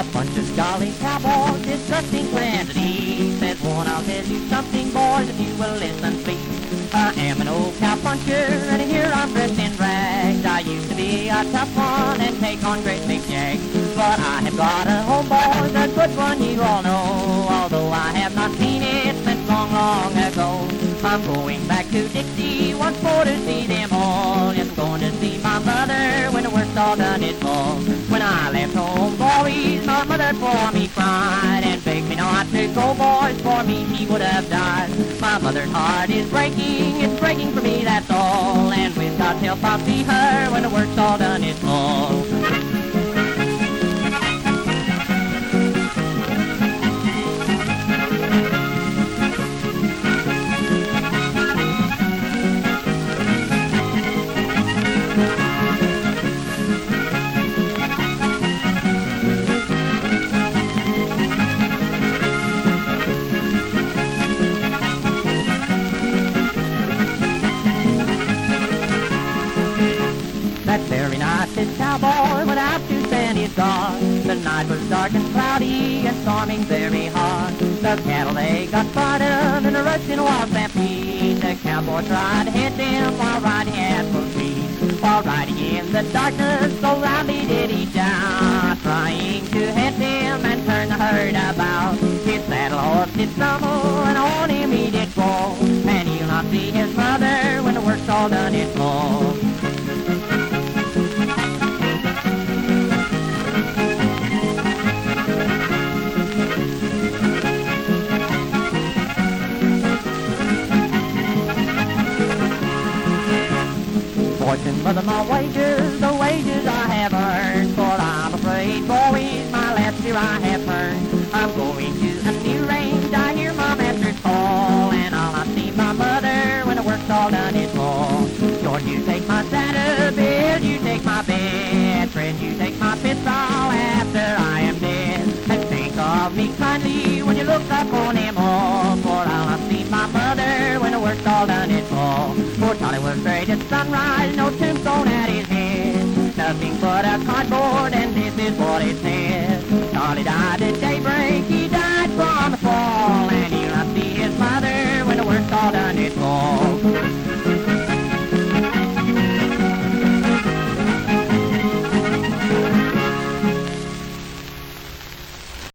A bunch of jolly cowboys discussing plans to eat. Says one, I'll tell you something, boys, if you will listen, please. I am an old cowpuncher, and here I'm dressed in rags. I used to be a tough one and take on great big jags. But I have got a home, boys, a good one you all know. Although I have not seen it since long, long ago. I'm going back to Dixie once more to see them all. Yes, I'm going to see my mother when the work's all done it's all. When I left home, boys, my mother for me cried and begged me not to go, boys, for me she would have died. My mother's heart is breaking, it's breaking for me, that's all. And with God's help I'll see her when the work's all done it's all. That very night this cowboy went out to spend his guard. The night was dark and cloudy and storming very hard. The cattle they got started in a rushing wild stampede. The cowboy tried to head them while riding at full speed. While riding in the darkness so loudly did he shout, trying to head them and turn the herd about. His saddle horse did stumble and on him he did fall. And he'll not see his mother when the work's all done it's all. Fortune, mother, my wages, the wages I have earned. For I'm afraid, boys, my last year I have earned. I'm going to a new range, I hear my master's call. And I'll not see my mother when the work's all done it's all. George, you take my saddle, Bill, you take my bed. Fred, you take my pistol after I am dead. And think of me kindly when you look up on them all. For I'll not see my mother when the work's all done it's all. Poor Charlie was buried at sunrise, no tombstone at his head. Nothing but a cardboard, and this is what it says. Charlie died at daybreak, he died from a fall. And he'll not see his mother when the work's all done it's all.